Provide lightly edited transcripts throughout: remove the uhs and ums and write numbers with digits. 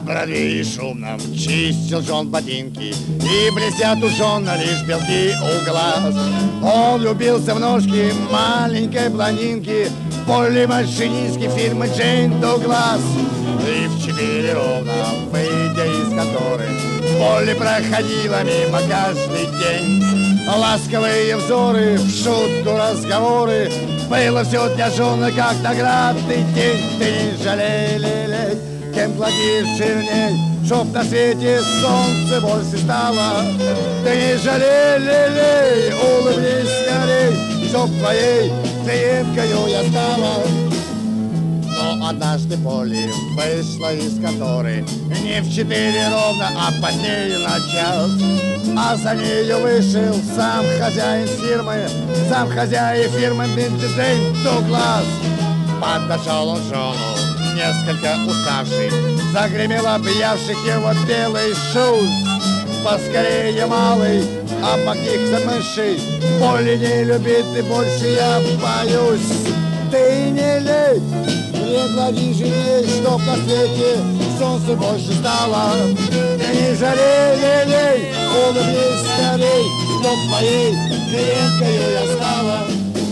Бродвее шумном чистил Джон ботинки, и блестят тушенно лишь белки у глаз. Он влюбился в ножки маленькой блондинки, полимашинистки фирмы Джейн Дуглас. И в 4 ровно, выйдя из конторы, Полли проходила мимо каждый день. Ласковые взоры, в шутку разговоры, было все для Джона, как наградный день. Ты не жалей, кем платишь жирней, чтоб на свете солнце больше стало. Ты не жалей, улыбнись скорей, чтоб твоей клиенткою я стала. Но однажды Полли вышла из конторы не в 4 ровно, а позднее на час. А за нею вышел сам хозяин фирмы, сам хозяин фирмы Джейн Дуглас. Подошел он Джону, несколько уставший, загремел объявших его белый шут. Поскорее, малый, обогнихся мышей, Полли не любит и больше я боюсь. Ты не лей, предложи жене, чтоб на свете солнце больше стало. Ты не жалей, улыбнись скорей, чтоб твоей клиенткою я стала.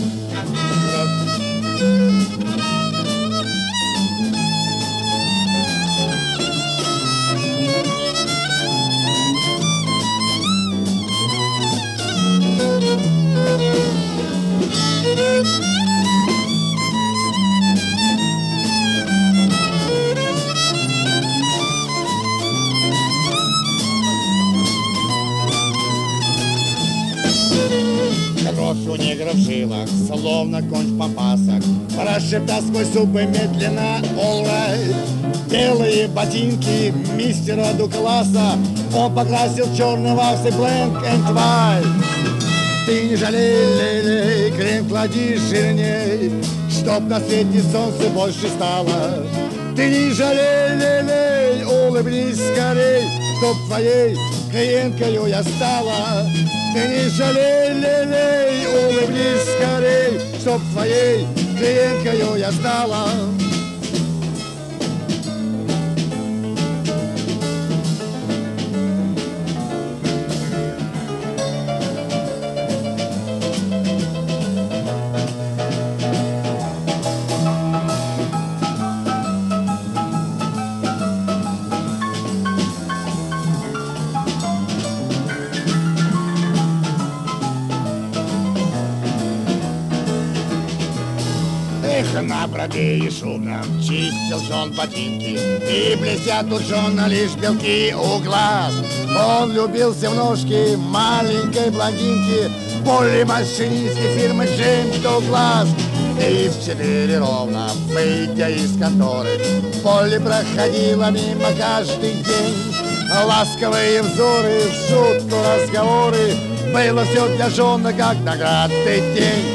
Кровь у негров в жилах, словно конь в попасах, прошептав сквозь зубы медленно all right. Белые ботинки мистера Дугласа он покрасил в черный вакс и black and white. Ты не жалей, крем клади жирней, чтоб на свете солнце больше стало. Ты не жалей, улыбнись скорей, чтоб твоей клиенткою я стала. Ты не жалей, улыбнись скорей, чтоб твоей клиенткою я стала. На Бродвее шумно чистил Джон ботинки, и блестят у Джона лишь белки у глаз. Он влюбился в ножки маленькой блондинки, полимашинистки фирмы Джейн Дуглас. И в 4 ровно, выйдя из конторы, Полли проходила мимо каждый день. Ласковые взоры, в шутку разговоры, было все для Джона, как наградный день.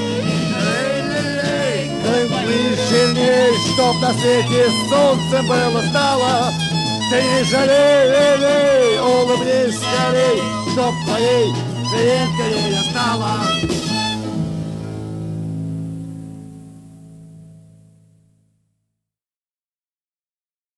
Жирней, чтоб на свете солнцем было стало. Ты не жалей, улыбнись скорей, чтоб твоей клиенткою я стала.